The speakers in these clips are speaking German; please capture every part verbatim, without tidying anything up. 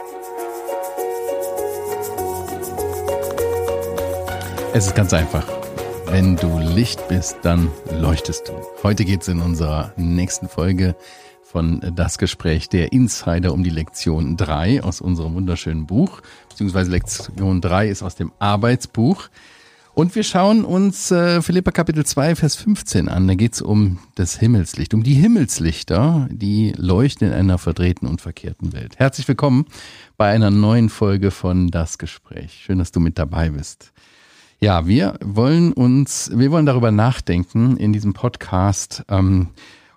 Es ist ganz einfach. Wenn du Licht bist, dann leuchtest du. Heute geht es in unserer nächsten Folge von Das Gespräch der Insider um die Lektion drei aus unserem wunderschönen Buch, beziehungsweise Lektion drei ist aus dem Arbeitsbuch. Und wir schauen uns äh, Philipper Kapitel zwei, Vers fünfzehn an. Da geht es um das Himmelslicht, um die Himmelslichter, die leuchten in einer verdrehten und verkehrten Welt. Herzlich willkommen bei einer neuen Folge von Das Gespräch. Schön, dass du mit dabei bist. Ja, wir wollen uns, wir wollen darüber nachdenken in diesem Podcast ähm,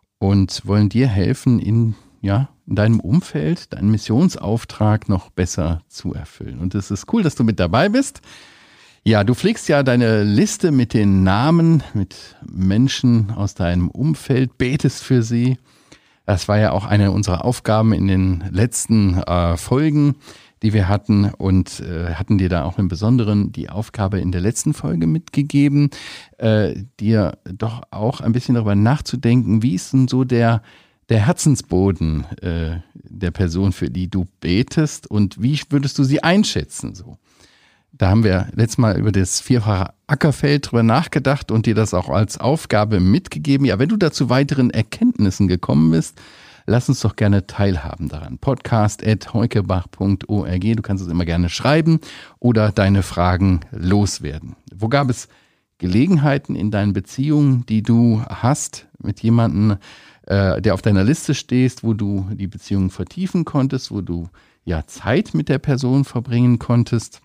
und wollen dir helfen, in, ja, in deinem Umfeld deinen Missionsauftrag noch besser zu erfüllen. Und es ist cool, dass du mit dabei bist. Ja, du pflegst ja deine Liste mit den Namen, mit Menschen aus deinem Umfeld, betest für sie. Das war ja auch eine unserer Aufgaben in den letzten äh, Folgen, die wir hatten, und äh, hatten dir da auch im Besonderen die Aufgabe in der letzten Folge mitgegeben, äh, dir doch auch ein bisschen darüber nachzudenken, wie ist denn so der, der Herzensboden äh, der Person, für die du betest, und wie würdest du sie einschätzen so? Da haben wir letztes Mal über das vierfache Ackerfeld drüber nachgedacht und dir das auch als Aufgabe mitgegeben. Ja, wenn du da zu weiteren Erkenntnissen gekommen bist, lass uns doch gerne teilhaben daran. podcast at heukebach punkt org. Du kannst es immer gerne schreiben oder deine Fragen loswerden. Wo gab es Gelegenheiten in deinen Beziehungen, die du hast mit jemandem, äh, der auf deiner Liste stehst, wo du die Beziehung vertiefen konntest, wo du ja Zeit mit der Person verbringen konntest?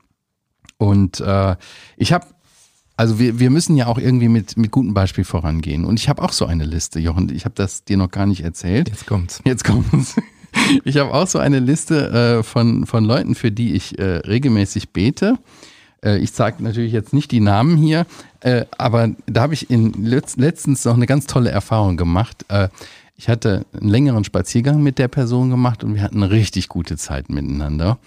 Und äh, ich habe Also wir, wir müssen ja auch irgendwie mit, mit gutem Beispiel vorangehen. Und ich habe auch so eine Liste, Jochen. Ich habe das dir noch gar nicht erzählt. Jetzt kommt's. Jetzt kommt's. Ich habe auch so eine Liste äh, von, von Leuten, für die ich äh, regelmäßig bete. Äh, ich sage natürlich jetzt nicht die Namen hier, äh, aber da habe ich in letzt, letztens noch eine ganz tolle Erfahrung gemacht. Äh, ich hatte einen längeren Spaziergang mit der Person gemacht und wir hatten eine richtig gute Zeit miteinander.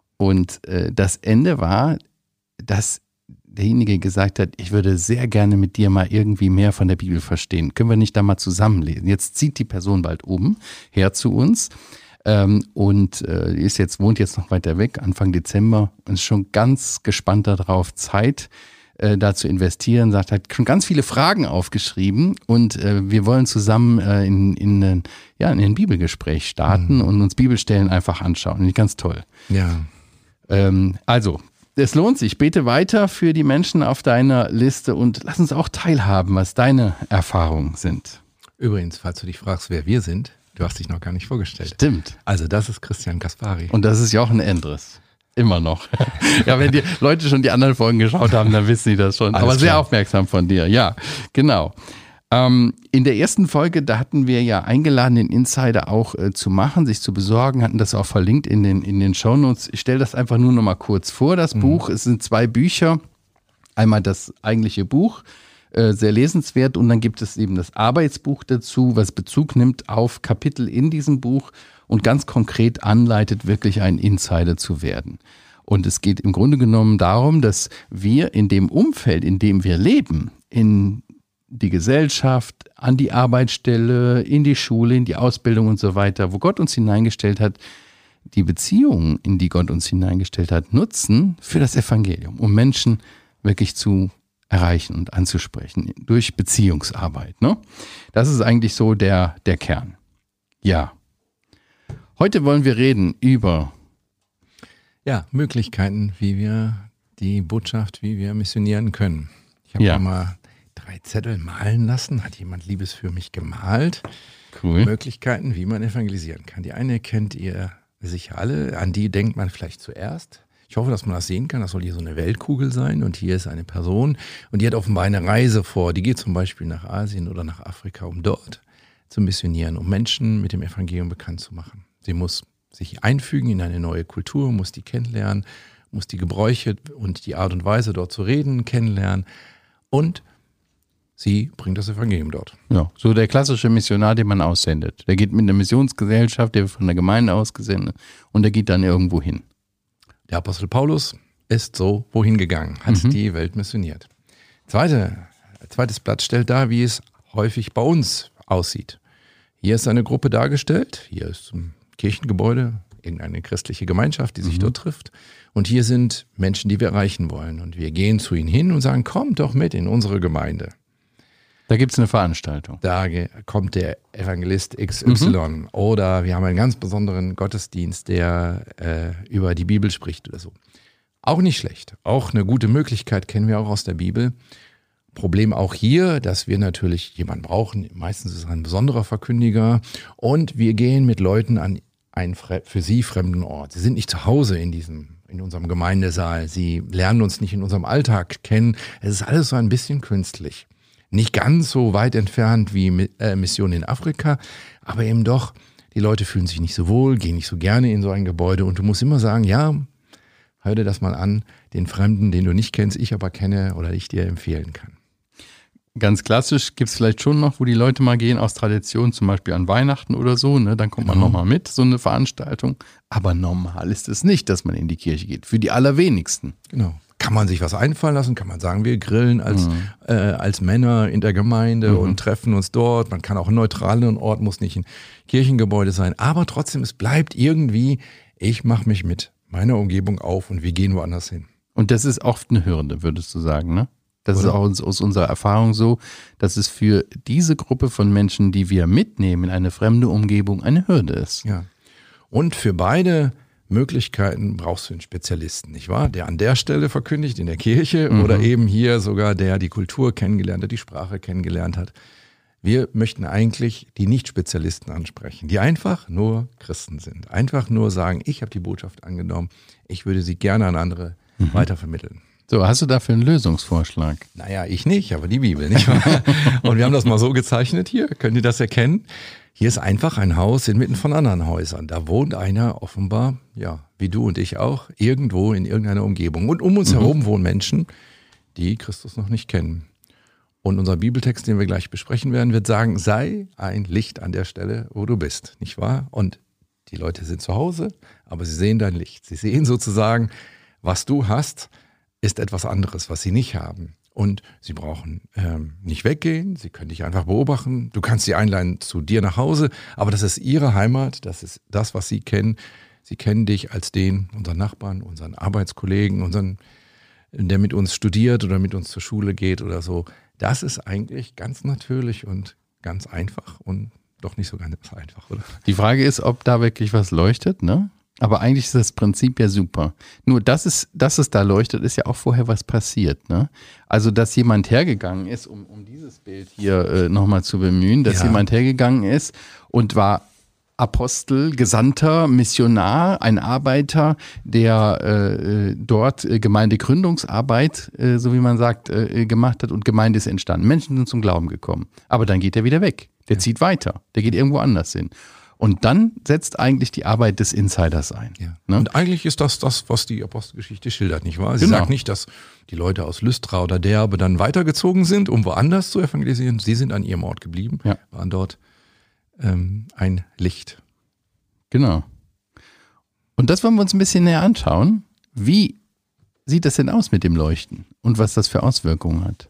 Und äh, das Ende war, dass derjenige gesagt hat, ich würde sehr gerne mit dir mal irgendwie mehr von der Bibel verstehen. Können wir nicht da mal zusammenlesen? Jetzt zieht die Person bald oben her zu uns ähm, und äh, ist jetzt, wohnt jetzt noch weiter weg, Anfang Dezember, und ist schon ganz gespannt darauf, Zeit äh, da zu investieren. Sagt, hat schon ganz viele Fragen aufgeschrieben und äh, wir wollen zusammen äh, in, in, in, ja, in ein Bibelgespräch starten mhm. und uns Bibelstellen einfach anschauen. Finde ich ganz toll. Ja. Ähm, also, es lohnt sich. Bete weiter für die Menschen auf deiner Liste und lass uns auch teilhaben, was deine Erfahrungen sind. Übrigens, falls du dich fragst, wer wir sind, du hast dich noch gar nicht vorgestellt. Stimmt. Also das ist Christian Kaspari. Und das ist Jochen Endres. Immer noch. Ja, wenn die Leute schon die anderen Folgen geschaut haben, dann wissen die das schon. Alles Aber sehr klar. aufmerksam von dir. Ja, genau. Ähm, in der ersten Folge, da hatten wir ja eingeladen, den Insider auch äh, zu machen, sich zu besorgen, hatten das auch verlinkt in den, in den Shownotes. Ich stelle das einfach nur noch mal kurz vor, das mhm. Buch. Es sind zwei Bücher. Einmal das eigentliche Buch, äh, sehr lesenswert, und dann gibt es eben das Arbeitsbuch dazu, was Bezug nimmt auf Kapitel in diesem Buch und ganz konkret anleitet, wirklich ein Insider zu werden. Und es geht im Grunde genommen darum, dass wir in dem Umfeld, in dem wir leben, in die Gesellschaft, an die Arbeitsstelle, in die Schule, in die Ausbildung und so weiter, wo Gott uns hineingestellt hat, die Beziehungen, in die Gott uns hineingestellt hat, nutzen für das Evangelium, um Menschen wirklich zu erreichen und anzusprechen, durch Beziehungsarbeit. Ne? Das ist eigentlich so der, der Kern. Ja. Heute wollen wir reden über ja, Möglichkeiten, wie wir die Botschaft, wie wir missionieren können. Ich habe ja. mal drei Zettel malen lassen, hat jemand Liebes für mich gemalt. Cool. Möglichkeiten, wie man evangelisieren kann. Die eine kennt ihr sicher alle, an die denkt man vielleicht zuerst. Ich hoffe, dass man das sehen kann. Das soll hier so eine Weltkugel sein und hier ist eine Person und die hat offenbar eine Reise vor. Die geht zum Beispiel nach Asien oder nach Afrika, um dort zu missionieren, um Menschen mit dem Evangelium bekannt zu machen. Sie muss sich einfügen in eine neue Kultur, muss die kennenlernen, muss die Gebräuche und die Art und Weise dort zu reden kennenlernen und sie bringt das Evangelium dort. Ja, so der klassische Missionar, den man aussendet. Der geht mit einer Missionsgesellschaft, der wird von der Gemeinde ausgesendet und der geht dann irgendwo hin. Der Apostel Paulus ist so wohin gegangen, hat mhm. die Welt missioniert. Zweite, zweites Blatt stellt dar, wie es häufig bei uns aussieht. Hier ist eine Gruppe dargestellt, hier ist ein Kirchengebäude irgendeine christliche Gemeinschaft, die sich mhm. dort trifft. Und hier sind Menschen, die wir erreichen wollen. Und wir gehen zu ihnen hin und sagen, kommt doch mit in unsere Gemeinde. Da gibt es eine Veranstaltung. Da kommt der Evangelist X Y. Mhm. Oder wir haben einen ganz besonderen Gottesdienst, der äh, über die Bibel spricht oder so. Auch nicht schlecht. Auch eine gute Möglichkeit, kennen wir auch aus der Bibel. Problem auch hier, dass wir natürlich jemanden brauchen. Meistens ist es ein besonderer Verkündiger. Und wir gehen mit Leuten an einen für sie fremden Ort. Sie sind nicht zu Hause in diesem, in unserem Gemeindesaal. Sie lernen uns nicht in unserem Alltag kennen. Es ist alles so ein bisschen künstlich. Nicht ganz so weit entfernt wie äh, Mission in Afrika, aber eben doch, die Leute fühlen sich nicht so wohl, gehen nicht so gerne in so ein Gebäude. Und du musst immer sagen, ja, hör dir das mal an, den Fremden, den du nicht kennst, ich aber kenne oder ich dir empfehlen kann. Ganz klassisch gibt es vielleicht schon noch, wo die Leute mal gehen aus Tradition, zum Beispiel an Weihnachten oder so, ne? Dann kommt man genau. nochmal mit, so eine Veranstaltung. Aber normal ist es nicht, dass man in die Kirche geht, für die allerwenigsten. Genau. Kann man sich was einfallen lassen, kann man sagen, wir grillen als, mhm. äh, als Männer in der Gemeinde mhm. und treffen uns dort. Man kann auch einen neutralen Ort, muss nicht ein Kirchengebäude sein. Aber trotzdem, es bleibt irgendwie, ich mache mich mit meiner Umgebung auf und wir gehen woanders hin. Und das ist oft eine Hürde, würdest du sagen, ne? Das Oder? Ist auch aus unserer Erfahrung so, dass es für diese Gruppe von Menschen, die wir mitnehmen in eine fremde Umgebung, eine Hürde ist. Ja. Und für beide Möglichkeiten brauchst du einen Spezialisten, nicht wahr? Der an der Stelle verkündigt in der Kirche mhm. oder eben hier sogar der die Kultur kennengelernt hat, die Sprache kennengelernt hat. Wir möchten eigentlich die Nicht-Spezialisten ansprechen, die einfach nur Christen sind. Einfach nur sagen, ich habe die Botschaft angenommen, ich würde sie gerne an andere mhm. weitervermitteln. So, hast du dafür einen Lösungsvorschlag? Naja, ich nicht, aber die Bibel, nicht wahr? Und wir haben das mal so gezeichnet hier, könnt ihr das erkennen? Hier ist einfach ein Haus inmitten von anderen Häusern. Da wohnt einer offenbar, ja, wie du und ich auch, irgendwo in irgendeiner Umgebung. Und um uns mhm. herum wohnen Menschen, die Christus noch nicht kennen. Und unser Bibeltext, den wir gleich besprechen werden, wird sagen, sei ein Licht an der Stelle, wo du bist, nicht wahr? Und die Leute sind zu Hause, aber sie sehen dein Licht. Sie sehen sozusagen, was du hast, ist etwas anderes, was sie nicht haben. Und sie brauchen ähm, nicht weggehen, sie können dich einfach beobachten. Du kannst sie einladen zu dir nach Hause, aber das ist ihre Heimat, das ist das, was sie kennen. Sie kennen dich als den, unseren Nachbarn, unseren Arbeitskollegen, unseren, der mit uns studiert oder mit uns zur Schule geht oder so. Das ist eigentlich ganz natürlich und ganz einfach und doch nicht so ganz einfach, oder? Die Frage ist, ob da wirklich was leuchtet, ne? Aber eigentlich ist das Prinzip ja super. Nur, dass es, dass es da leuchtet, ist ja auch vorher was passiert, ne? Also, dass jemand hergegangen ist, um, um dieses Bild hier äh, nochmal zu bemühen, dass ja. jemand hergegangen ist und war Apostel, Gesandter, Missionar, ein Arbeiter, der äh, dort äh, Gemeindegründungsarbeit, äh, so wie man sagt, äh, gemacht hat und Gemeinde ist entstanden. Menschen sind zum Glauben gekommen. Aber dann geht er wieder weg. Der ja. zieht weiter. Der geht irgendwo anders hin. Und dann setzt eigentlich die Arbeit des Insiders ein. Ja. Ne? Und eigentlich ist das das, was die Apostelgeschichte schildert, nicht wahr? Sie genau. sagt nicht, dass die Leute aus Lystra oder Derbe dann weitergezogen sind, um woanders zu evangelisieren. Sie sind an ihrem Ort geblieben, ja. waren dort ähm, ein Licht. Genau. Und das wollen wir uns ein bisschen näher anschauen. Wie sieht das denn aus mit dem Leuchten und was das für Auswirkungen hat?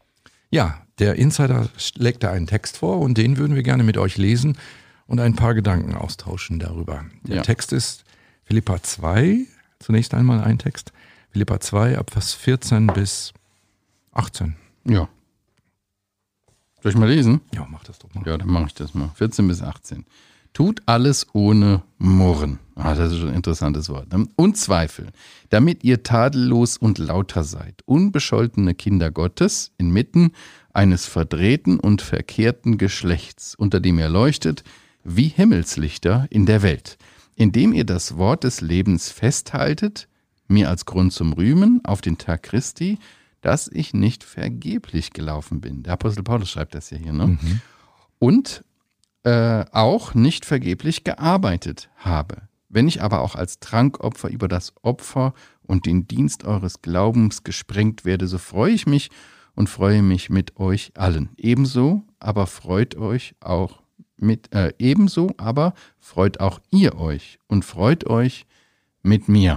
Ja, der Insider legt da einen Text vor und den würden wir gerne mit euch lesen und ein paar Gedanken austauschen darüber. Der ja. Text ist Philipper zwei, zunächst einmal ein Text. Philipper zwei, ab Vers vierzehn bis achtzehn. Ja. Soll ich mal lesen? Ja, mach das doch mal. Ja, dann mache ich das mal. vierzehn bis achtzehn. Tut alles ohne Murren. Ah, das ist schon ein interessantes Wort. Ne? Und Zweifel, damit ihr tadellos und lauter seid, unbescholtene Kinder Gottes, inmitten eines verdrehten und verkehrten Geschlechts, unter dem ihr leuchtet, wie Himmelslichter in der Welt, indem ihr das Wort des Lebens festhaltet, mir als Grund zum Rühmen auf den Tag Christi, dass ich nicht vergeblich gelaufen bin. Der Apostel Paulus schreibt das ja hier, ne? Mhm. Und äh, auch nicht vergeblich gearbeitet habe. Wenn ich aber auch als Trankopfer über das Opfer und den Dienst eures Glaubens gesprengt werde, so freue ich mich und freue mich mit euch allen. Ebenso, aber freut euch auch mit, äh, ebenso, aber freut auch ihr euch und freut euch mit mir.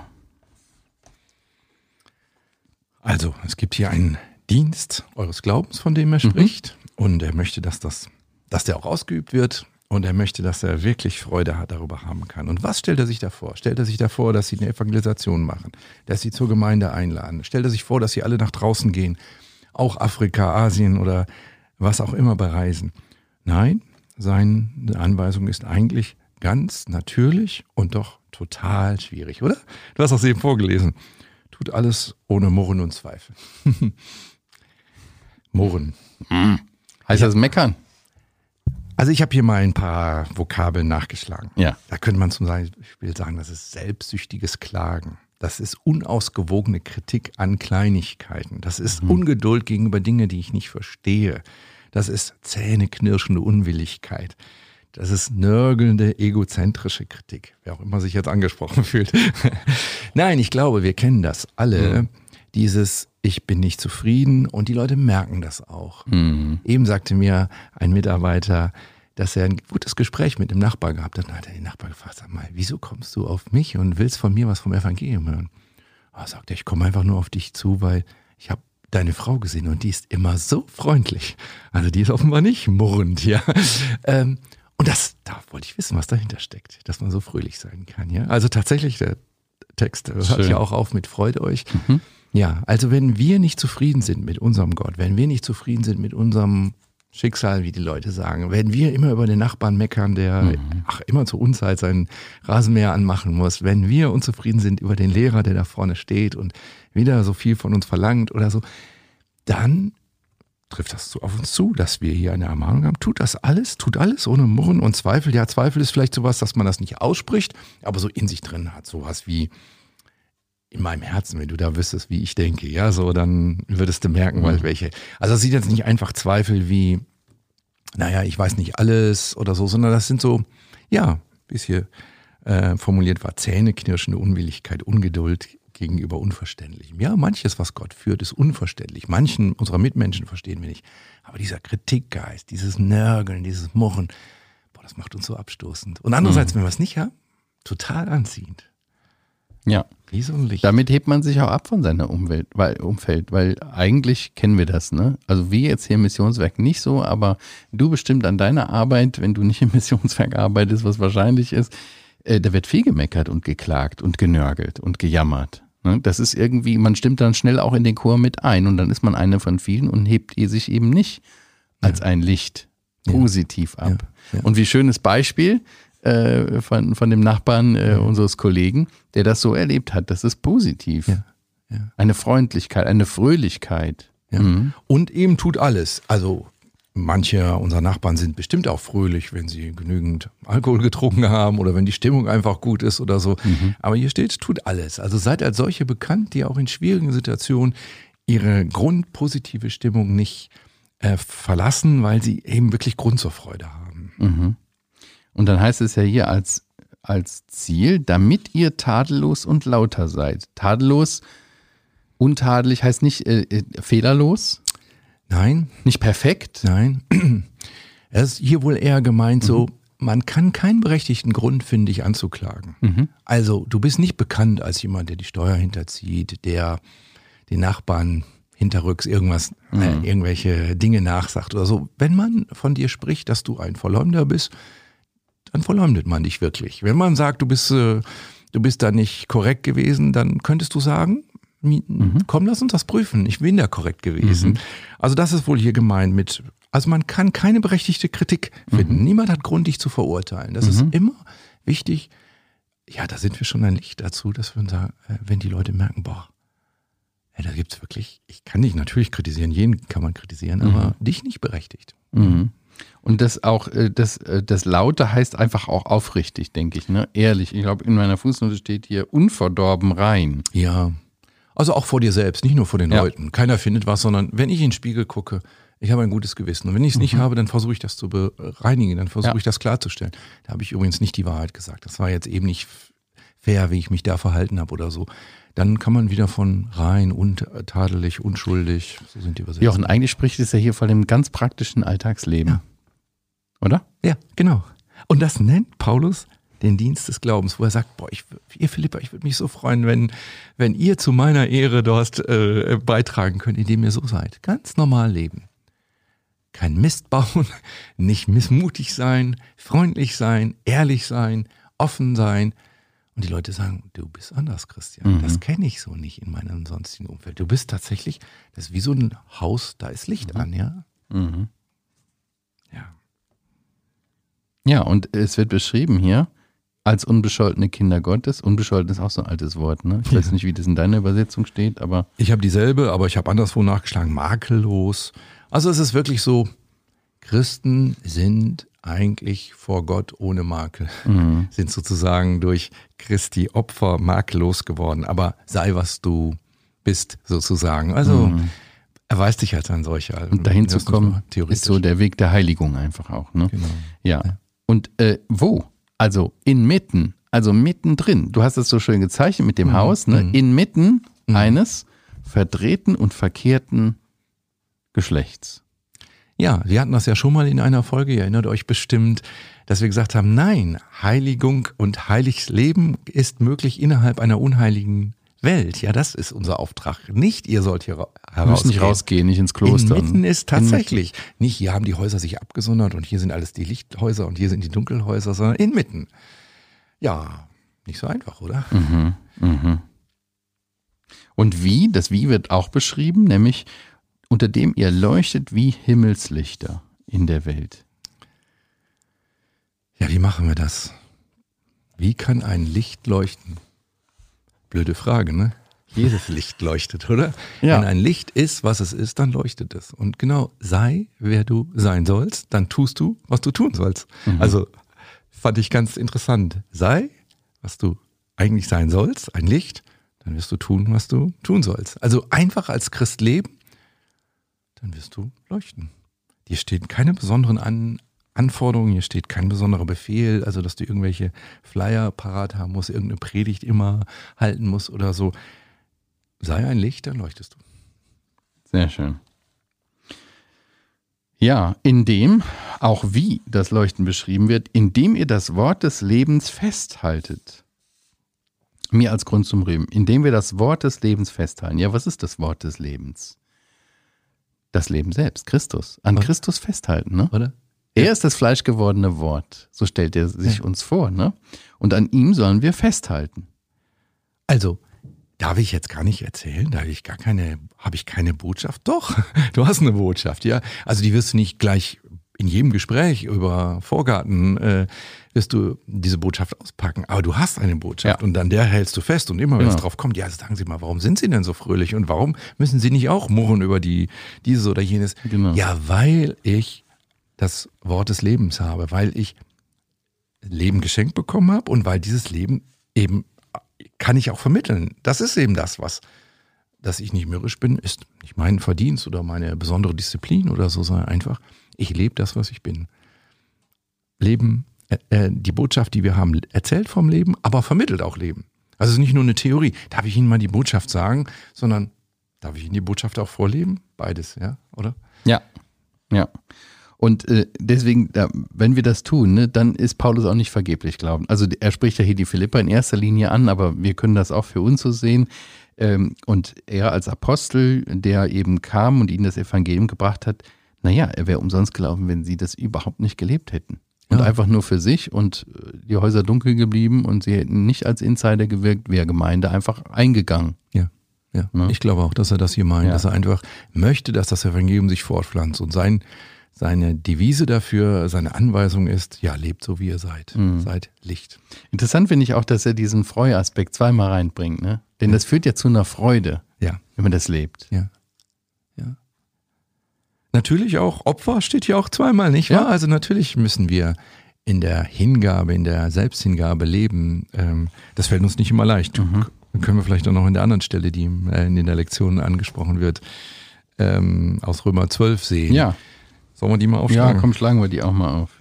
Also, es gibt hier einen Dienst eures Glaubens, von dem er spricht. Mhm. Und er möchte, dass das, dass der auch ausgeübt wird. Und er möchte, dass er wirklich Freude hat, darüber haben kann. Und was stellt er sich da vor? Stellt er sich da vor, dass sie eine Evangelisation machen, dass sie zur Gemeinde einladen? Stellt er sich vor, dass sie alle nach draußen gehen, auch Afrika, Asien oder was auch immer bereisen? Nein, seine Anweisung ist eigentlich ganz natürlich und doch total schwierig, oder? Du hast das eben vorgelesen. Tut alles ohne Murren und Zweifel. Murren. Mhm. Heißt das meckern? Also ich habe hier mal ein paar Vokabeln nachgeschlagen. Ja. Da könnte man zum Beispiel sagen, das ist selbstsüchtiges Klagen. Das ist unausgewogene Kritik an Kleinigkeiten. Das ist mhm. Ungeduld gegenüber Dingen, die ich nicht verstehe. Das ist zähneknirschende Unwilligkeit. Das ist nörgelnde, egozentrische Kritik. Wer auch immer sich jetzt angesprochen fühlt. Nein, ich glaube, wir kennen das alle. Mhm. Dieses Ich bin nicht zufrieden und die Leute merken das auch. Mhm. Eben sagte mir ein Mitarbeiter, dass er ein gutes Gespräch mit dem Nachbar gehabt hat. Dann hat er den Nachbar gefragt, sag mal, wieso kommst du auf mich und willst von mir was vom Evangelium hören? Er sagte, ich komme einfach nur auf dich zu, weil ich habe deine Frau gesehen und die ist immer so freundlich. Also die ist offenbar nicht murrend, ja. ähm, und das, da wollte ich wissen, was dahinter steckt, dass man so fröhlich sein kann, ja. Also tatsächlich, der Text hört ja auch auf mit Freut euch. Mhm. Ja, also wenn wir nicht zufrieden sind mit unserem Gott, wenn wir nicht zufrieden sind mit unserem Schicksal, wie die Leute sagen, wenn wir immer über den Nachbarn meckern, der mhm. ach, immer zur Unzeit seinen Rasenmäher anmachen muss, wenn wir unzufrieden sind über den Lehrer, der da vorne steht und wieder so viel von uns verlangt oder so, dann trifft das so auf uns zu, dass wir hier eine Ermahnung haben. Tut das alles, tut alles ohne Murren und Zweifel. Ja, Zweifel ist vielleicht sowas, dass man das nicht ausspricht, aber so in sich drin hat, sowas wie in meinem Herzen, wenn du da wüsstest, wie ich denke, ja, so, dann würdest du merken, weil welche. Also das sind jetzt nicht einfach Zweifel wie, naja, ich weiß nicht alles oder so, sondern das sind so, ja, wie es hier äh, formuliert war, zähneknirschende Unwilligkeit, Ungeduld gegenüber Unverständlichem. Ja, manches, was Gott führt, ist unverständlich. Manchen unserer Mitmenschen verstehen wir nicht. Aber dieser Kritikgeist, dieses Nörgeln, dieses Murren, boah, das macht uns so abstoßend. Und andererseits, mhm. wenn wir es nicht haben, total anziehend. Ja, wie so ein Licht. Damit hebt man sich auch ab von seiner Umwelt, weil, Umfeld, weil eigentlich kennen wir das, ne? Also wir jetzt hier im Missionswerk nicht so, aber du bestimmt an deiner Arbeit, wenn du nicht im Missionswerk arbeitest, was wahrscheinlich ist, äh, da wird viel gemeckert und geklagt und genörgelt und gejammert. Ne? Das ist irgendwie, man stimmt dann schnell auch in den Chor mit ein und dann ist man eine von vielen und hebt ihr sich eben nicht als ja. ein Licht positiv ja. ab. Ja. Ja. Und wie schönes Beispiel, Von, von dem Nachbarn äh, ja. unseres Kollegen, der das so erlebt hat. Das ist positiv. Ja. Ja. Eine Freundlichkeit, eine Fröhlichkeit. Ja. Mhm. Und eben tut alles. Also manche unserer Nachbarn sind bestimmt auch fröhlich, wenn sie genügend Alkohol getrunken haben oder wenn die Stimmung einfach gut ist oder so. Mhm. Aber hier steht, tut alles. Also seid als solche bekannt, die auch in schwierigen Situationen ihre grundpositive Stimmung nicht äh, verlassen, weil sie eben wirklich Grund zur Freude haben. Mhm. Und dann heißt es ja hier als, als Ziel, damit ihr tadellos und lauter seid. Tadellos, untadelig heißt nicht äh, äh, fehlerlos? Nein. Nicht perfekt? Nein. Es ist hier wohl eher gemeint mhm. so, man kann keinen berechtigten Grund finden, dich anzuklagen. Mhm. Also du bist nicht bekannt als jemand, der die Steuer hinterzieht, der den Nachbarn hinterrücks irgendwas, mhm. äh, irgendwelche Dinge nachsagt oder so. Wenn man von dir spricht, dass du ein Verleumder bist, dann verleumdet man dich wirklich. Wenn man sagt, du bist, äh, du bist da nicht korrekt gewesen, dann könntest du sagen, mhm. komm, lass uns das prüfen. Ich bin da korrekt gewesen. Mhm. Also das ist wohl hier gemeint mit, also man kann keine berechtigte Kritik finden. Mhm. Niemand hat Grund, dich zu verurteilen. Das mhm. ist immer wichtig. Ja, da sind wir schon ein Licht dazu, dass wir sagen, wenn die Leute merken, boah, ja, da gibt's wirklich, ich kann dich natürlich kritisieren, jeden kann man kritisieren, mhm. aber dich nicht berechtigt. Mhm. Und das auch, das, das Laute heißt einfach auch aufrichtig, denke ich, ne? Ehrlich. Ich glaube, in meiner Fußnote steht hier unverdorben rein. Ja. Also auch vor dir selbst, nicht nur vor den ja. Leuten. Keiner findet was, sondern wenn ich in den Spiegel gucke, ich habe ein gutes Gewissen. Und wenn ich es mhm. nicht habe, dann versuche ich das zu bereinigen, dann versuche ja. ich das klarzustellen. Da habe ich übrigens nicht die Wahrheit gesagt. Das war jetzt eben nicht fair, wie ich mich da verhalten habe oder so. Dann kann man wieder von rein, untadelig, unschuldig, so sind die Übersetzungen. Ja, und eigentlich spricht es ja hier von dem ganz praktischen Alltagsleben. Ja. Oder? Ja, genau. Und das nennt Paulus den Dienst des Glaubens, wo er sagt, boah, ich, ihr Philipper, ich würde mich so freuen, wenn, wenn ihr zu meiner Ehre dort äh, beitragen könnt, indem ihr so seid. Ganz normal leben. kein Mist bauen, nicht missmutig sein, freundlich sein, ehrlich sein, offen sein. Und die Leute sagen, du bist anders, Christian. Mhm. Das kenne ich so nicht in meinem sonstigen Umfeld. Du bist tatsächlich, das ist wie so ein Haus, da ist Licht mhm. an, ja? Mhm. Ja. Ja, und es wird beschrieben hier, als unbescholtene Kinder Gottes. Unbescholten ist auch so ein altes Wort, ne? Ich ja. weiß nicht, wie das in deiner Übersetzung steht, aber... Ich habe dieselbe, aber ich habe anderswo nachgeschlagen, makellos. Also es ist wirklich so, Christen sind eigentlich vor Gott ohne Makel, mhm. sind sozusagen durch Christi Opfer makellos geworden, aber sei, was du bist, sozusagen. Also mhm. erweist dich als ein solcher. Und dahin zu kommen, ist so der Weg der Heiligung einfach auch, ne? Genau. Ja. ja. Und äh, wo? Also inmitten, also mittendrin. Du hast es so schön gezeichnet mit dem mhm. Haus, ne? Inmitten mhm. eines verdrehten und verkehrten Geschlechts. Ja, wir hatten das ja schon mal in einer Folge, ihr erinnert euch bestimmt, dass wir gesagt haben, nein, Heiligung und heiliges Leben ist möglich innerhalb einer unheiligen Welt. Ja, das ist unser Auftrag. Nicht, ihr sollt hier herausgehen. Müssen nicht rausgehen, nicht ins Kloster. Inmitten ist tatsächlich nicht, hier haben die Häuser sich abgesondert und hier sind alles die Lichthäuser und hier sind die Dunkelhäuser, sondern inmitten. Ja, nicht so einfach, oder? Mhm, mhm. Und wie? Das Wie wird auch beschrieben, nämlich unter dem ihr leuchtet wie Himmelslichter in der Welt. Ja, wie machen wir das? Wie kann ein Licht leuchten? Blöde Frage, ne? Jedes Licht leuchtet, oder? Ja. Wenn ein Licht ist, was es ist, dann leuchtet es. Und genau, sei, wer du sein sollst, dann tust du, was du tun sollst. Mhm. Also fand ich ganz interessant. Sei, was du eigentlich sein sollst, ein Licht, dann wirst du tun, was du tun sollst. Also einfach als Christ leben, dann wirst du leuchten. Dir stehen keine besonderen An- Anforderungen, hier steht kein besonderer Befehl, also dass du irgendwelche Flyer parat haben musst, irgendeine Predigt immer halten musst oder so. Sei ein Licht, dann leuchtest du. Sehr schön. Ja, indem, auch wie das Leuchten beschrieben wird, indem ihr das Wort des Lebens festhaltet. Mir als Grund zum Reden. Indem wir das Wort des Lebens festhalten. Ja, was ist das Wort des Lebens? Das Leben selbst, Christus. An Oder? Christus festhalten, ne? Oder? Er ja. ist das fleischgewordene Wort. So stellt er sich ja. uns vor, ne? Und an ihm sollen wir festhalten. Also, darf ich jetzt gar nicht erzählen? Da habe ich gar keine, habe ich keine Botschaft? Doch, du hast eine Botschaft, ja. Also die wirst du nicht gleich in jedem Gespräch über Vorgarten äh, wirst du diese Botschaft auspacken. Aber du hast eine Botschaft ja. und an der hältst du fest. Und immer, wenn genau. es drauf kommt, ja, sagen Sie mal, warum sind Sie denn so fröhlich? Und warum müssen Sie nicht auch murren über die dieses oder jenes? Genau. Ja, weil ich das Wort des Lebens habe, weil ich Leben geschenkt bekommen habe und weil dieses Leben eben kann ich auch vermitteln. Das ist eben das, was, dass ich nicht mürrisch bin, ist nicht mein Verdienst oder meine besondere Disziplin oder so, sondern einfach, ich lebe das, was ich bin. Leben, äh, die Botschaft, die wir haben, erzählt vom Leben, aber vermittelt auch Leben. Also es ist nicht nur eine Theorie. Darf ich Ihnen mal die Botschaft sagen, sondern darf ich Ihnen die Botschaft auch vorleben? Beides, ja, oder? Ja, ja. Und äh, deswegen, da, wenn wir das tun, ne, dann ist Paulus auch nicht vergeblich glauben. Also er spricht ja hier die Philipper in erster Linie an, aber wir können das auch für uns so sehen. Ähm, und er als Apostel, der eben kam und ihnen das Evangelium gebracht hat, naja, er wäre umsonst gelaufen, wenn sie das überhaupt nicht gelebt hätten. Und ja. einfach nur für sich und die Häuser dunkel geblieben und sie hätten nicht als Insider gewirkt, wäre Gemeinde einfach eingegangen. Ja. Ja. Ne? Ich glaube auch, dass er das hier meint, ja. dass er einfach möchte, dass das Evangelium sich fortpflanzt und sein Seine Devise dafür, seine Anweisung ist, ja, lebt so, wie ihr seid. Mhm. Seid Licht. Interessant finde ich auch, dass er diesen Freuaspekt zweimal reinbringt, ne? Denn ja. das führt ja zu einer Freude, ja. wenn man das lebt. Ja. Ja. Natürlich auch, Opfer steht hier auch zweimal, nicht wahr? Ja. Also natürlich müssen wir in der Hingabe, in der Selbsthingabe leben. Das fällt uns nicht immer leicht. Mhm. Dann können wir vielleicht auch noch in der anderen Stelle, die in der Lektion angesprochen wird, aus Römer zwölf sehen. Ja. Sollen wir die mal aufschlagen? Ja, komm, schlagen wir die auch mal auf.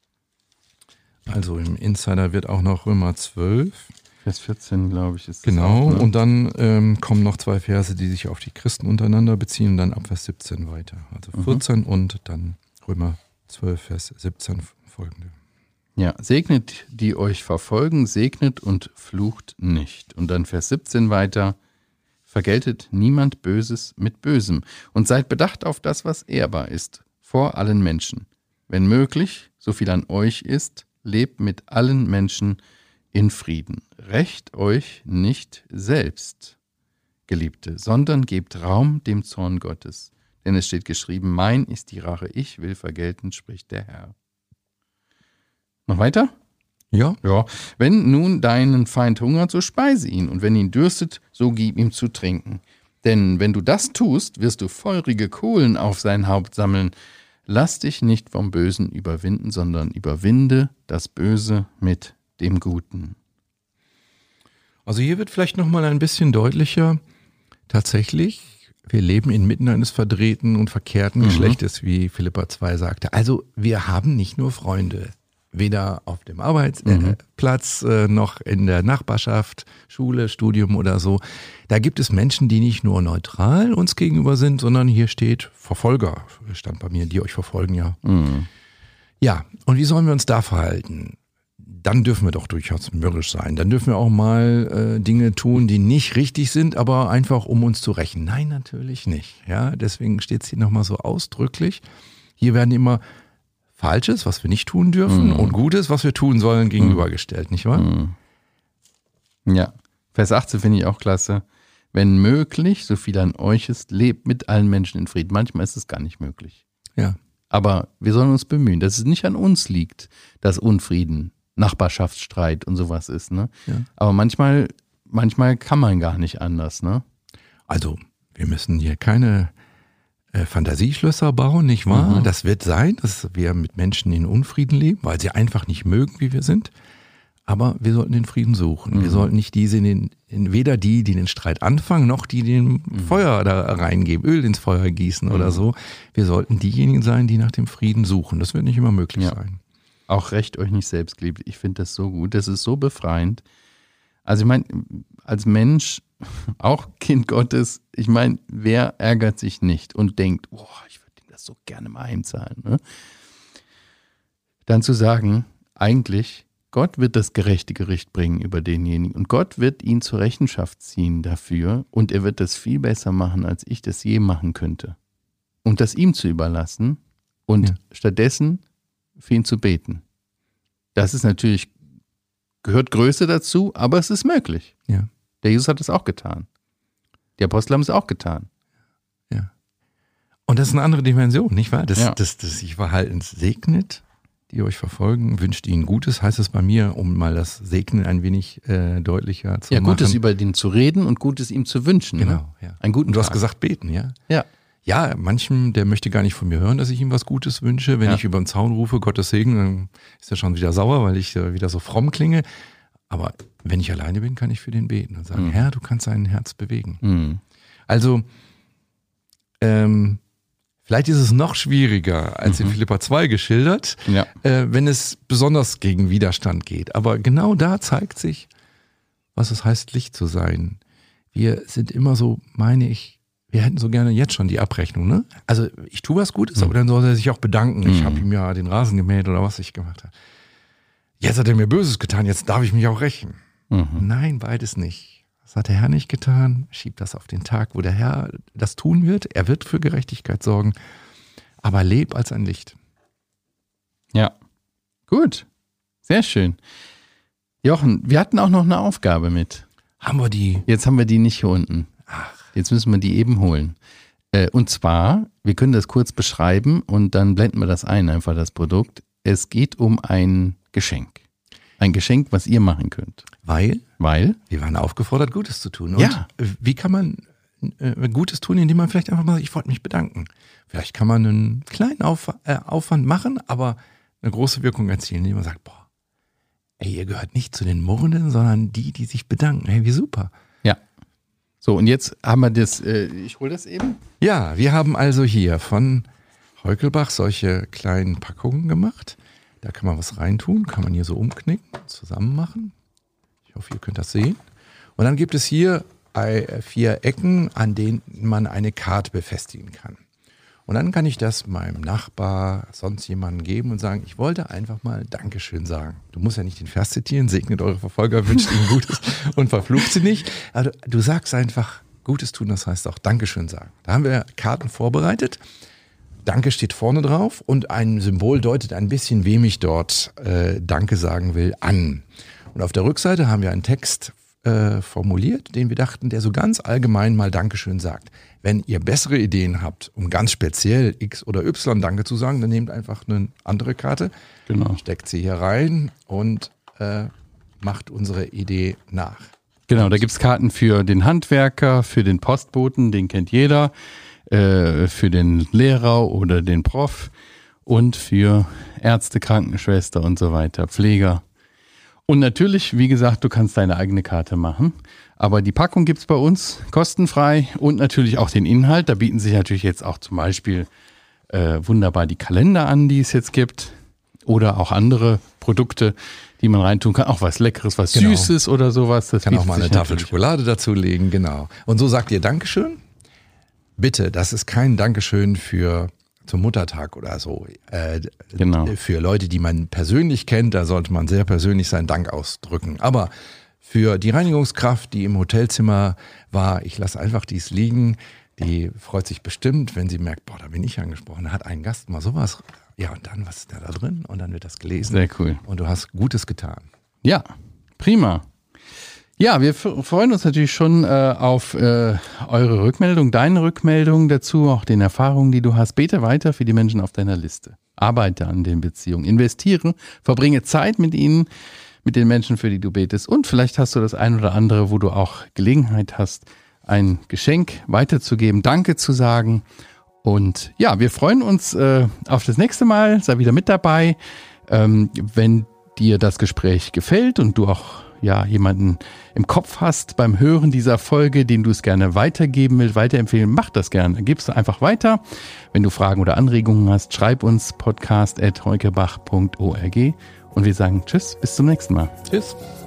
Also im Insider wird auch noch Römer zwölf. Vers vierzehn, glaube ich, ist das. Genau, auch, ne? Und dann ähm, kommen noch zwei Verse, die sich auf die Christen untereinander beziehen und dann ab Vers siebzehn weiter. Also vierzehn mhm. und dann Römer zwölf, Vers siebzehn folgende. Ja, segnet, die euch verfolgen, segnet und flucht nicht. Und dann Vers siebzehn weiter. Vergeltet niemand Böses mit Bösem und seid bedacht auf das, was ehrbar ist. vor allen Menschen. Wenn möglich, so viel an euch ist, lebt mit allen Menschen in Frieden. Rächt euch nicht selbst, Geliebte, sondern gebt Raum dem Zorn Gottes. Denn es steht geschrieben, mein ist die Rache, ich will vergelten, spricht der Herr. Noch weiter? Ja. Ja. Wenn nun deinen Feind hungert, so speise ihn. Und wenn ihn dürstet, so gib ihm zu trinken. Denn wenn du das tust, wirst du feurige Kohlen auf sein Haupt sammeln. Lass dich nicht vom Bösen überwinden, sondern überwinde das Böse mit dem Guten. Also hier wird vielleicht nochmal ein bisschen deutlicher, tatsächlich, wir leben inmitten eines verdrehten und verkehrten mhm. Geschlechtes, wie Philipper zwei sagte. Also wir haben nicht nur Freunde, weder auf dem Arbeitsplatz mhm. äh, noch in der Nachbarschaft, Schule, Studium oder so. Da gibt es Menschen, die nicht nur neutral uns gegenüber sind, sondern hier steht Verfolger, stand bei mir, die euch verfolgen, ja. Mhm. Ja, und wie sollen wir uns da verhalten? Dann dürfen wir doch durchaus mürrisch sein. Dann dürfen wir auch mal äh, Dinge tun, die nicht richtig sind, aber einfach um uns zu rächen. Nein, natürlich nicht. Ja, deswegen steht es hier nochmal so ausdrücklich. Hier werden immer Falsches, was wir nicht tun dürfen, mhm. und Gutes, was wir tun sollen, gegenübergestellt, nicht wahr? Mhm. Ja, Vers achtzehn finde ich auch klasse. Wenn möglich, so viel an euch ist, lebt mit allen Menschen in Frieden. Manchmal ist es gar nicht möglich. Ja. Aber wir sollen uns bemühen, dass es nicht an uns liegt, dass Unfrieden, Nachbarschaftsstreit und sowas ist. Ne? Ja. Aber manchmal, manchmal kann man gar nicht anders. Ne? Also, wir müssen hier keine äh, Fantasieschlösser bauen, nicht wahr? Mhm. Das wird sein, dass wir mit Menschen in Unfrieden leben, weil sie einfach nicht mögen, wie wir sind. Aber wir sollten den Frieden suchen. Mhm. Wir sollten nicht diese, in den, in, weder die, die den Streit anfangen, noch die, die den mhm. Feuer da reingeben, Öl ins Feuer gießen mhm. oder so. Wir sollten diejenigen sein, die nach dem Frieden suchen. Das wird nicht immer möglich ja. sein. Auch rächt euch nicht selbst, geliebt. Ich finde das so gut. Das ist so befreiend. Also ich meine, als Mensch, auch Kind Gottes, ich meine, wer ärgert sich nicht und denkt, oh, ich würde ihm das so gerne mal heimzahlen. Ne? Dann zu sagen, eigentlich, Gott wird das gerechte Gericht bringen über denjenigen und Gott wird ihn zur Rechenschaft ziehen dafür und er wird das viel besser machen, als ich das je machen könnte. Und das ihm zu überlassen und ja. stattdessen für ihn zu beten. Das ist natürlich, gehört Größe dazu, aber es ist möglich. Ja. Der Jesus hat es auch getan. Die Apostel haben es auch getan. Ja. Und das ist eine andere Dimension, nicht wahr? Das, ja. das, das sich Verhaltens segnet, die euch verfolgen, wünscht ihnen Gutes, heißt es bei mir, um mal das Segnen ein wenig äh, deutlicher zu ja, machen. Ja, Gutes über den zu reden und Gutes ihm zu wünschen. Genau, ne? ja. Einen guten und du Tag. hast gesagt, beten, ja? Ja. Ja, manchem, der möchte gar nicht von mir hören, dass ich ihm was Gutes wünsche. Wenn ja. ich über den Zaun rufe, Gottes Segen, dann ist er schon wieder sauer, weil ich äh, wieder so fromm klinge. Aber wenn ich alleine bin, kann ich für den beten und sagen, mhm. Herr, du kannst sein Herz bewegen. Mhm. Also, ähm, vielleicht ist es noch schwieriger als mhm. in Philipper zwei geschildert, ja. äh, wenn es besonders gegen Widerstand geht. Aber genau da zeigt sich, was es heißt, Licht zu sein. Wir sind immer so, meine ich, wir hätten so gerne jetzt schon die Abrechnung, ne? Also ich tue was Gutes, mhm. aber dann soll er sich auch bedanken. Ich mhm. habe ihm ja den Rasen gemäht oder was ich gemacht habe. Jetzt hat er mir Böses getan, jetzt darf ich mich auch rächen. Mhm. Nein, beides nicht. Das hat der Herr nicht getan. Schieb das auf den Tag, wo der Herr das tun wird. Er wird für Gerechtigkeit sorgen. Aber leb als ein Licht. Ja, gut. Sehr schön. Jochen, wir hatten auch noch eine Aufgabe mit. Haben wir die? Jetzt haben wir die nicht hier unten. Ach. Jetzt müssen wir die eben holen. Äh, und zwar, wir können das kurz beschreiben und dann blenden wir das ein, einfach das Produkt. Es geht um ein Geschenk. Ein Geschenk, was ihr machen könnt. Weil? Weil? Wir waren aufgefordert, Gutes zu tun. Und ja. wie kann man äh, Gutes tun, indem man vielleicht einfach mal sagt, ich wollte mich bedanken. Vielleicht kann man einen kleinen Auf, äh, Aufwand machen, aber eine große Wirkung erzielen, indem man sagt, boah, ey, ihr gehört nicht zu den Murrenden, sondern die, die sich bedanken. Hey, wie super. Ja. So, und jetzt haben wir das, äh, ich hole das eben. Ja, wir haben also hier von Heukelbach solche kleinen Packungen gemacht. Da kann man was reintun, kann man hier so umknicken, zusammen machen. Ich hoffe, ihr könnt das sehen. Und dann gibt es hier vier Ecken, an denen man eine Karte befestigen kann. Und dann kann ich das meinem Nachbar, sonst jemandem geben und sagen, ich wollte einfach mal Dankeschön sagen. Du musst ja nicht den Vers zitieren, segnet eure Verfolger, wünscht ihnen Gutes und verflucht sie nicht. Aber du, du sagst einfach, Gutes tun, das heißt auch Dankeschön sagen. Da haben wir Karten vorbereitet. Danke steht vorne drauf und ein Symbol deutet ein bisschen, wem ich dort äh, Danke sagen will, an. Und auf der Rückseite haben wir einen Text äh, formuliert, den wir dachten, der so ganz allgemein mal Dankeschön sagt. Wenn ihr bessere Ideen habt, um ganz speziell X oder Y Danke zu sagen, dann nehmt einfach eine andere Karte, Genau. steckt sie hier rein und äh, macht unsere Idee nach. Genau, da gibt's Karten für den Handwerker, für den Postboten, den kennt jeder, äh, für den Lehrer oder den Prof und für Ärzte, Krankenschwester und so weiter, Pfleger. Und natürlich, wie gesagt, du kannst deine eigene Karte machen. Aber die Packung gibt's bei uns kostenfrei und natürlich auch den Inhalt. Da bieten sich natürlich jetzt auch zum Beispiel äh, wunderbar die Kalender an, die es jetzt gibt. Oder auch andere Produkte, die man reintun kann. Auch was Leckeres, was Genau. Süßes oder sowas. Das Kann auch bietet mal eine sich Tafel natürlich. Schokolade dazulegen, genau. Und so sagt ihr Dankeschön. Bitte, das ist kein Dankeschön für zum Muttertag oder so. Äh, Genau. Für Leute, die man persönlich kennt, da sollte man sehr persönlich seinen Dank ausdrücken. Aber für die Reinigungskraft, die im Hotelzimmer war, ich lasse einfach dies liegen, die freut sich bestimmt, wenn sie merkt, boah, da bin ich angesprochen, da hat ein Gast mal sowas. Ja, und dann, was ist da, da drin? Und dann wird das gelesen. Sehr cool. Und du hast Gutes getan. Ja, prima. Ja, wir f- freuen uns natürlich schon äh, auf äh, eure Rückmeldung, deine Rückmeldung dazu, auch den Erfahrungen, die du hast. Bete weiter für die Menschen auf deiner Liste. Arbeite an den Beziehungen, investiere, verbringe Zeit mit ihnen, mit den Menschen, für die du betest. Und vielleicht hast du das ein oder andere, wo du auch Gelegenheit hast, ein Geschenk weiterzugeben, Danke zu sagen. Und ja, wir freuen uns äh, auf das nächste Mal. Sei wieder mit dabei. Ähm, wenn dir das Gespräch gefällt und du auch ja jemanden im Kopf hast beim Hören dieser Folge, den du es gerne weitergeben willst, weiterempfehlen, mach das gerne. Gib's einfach weiter. Wenn du Fragen oder Anregungen hast, schreib uns podcast at heukebach punkt org und wir sagen Tschüss, bis zum nächsten Mal. Tschüss.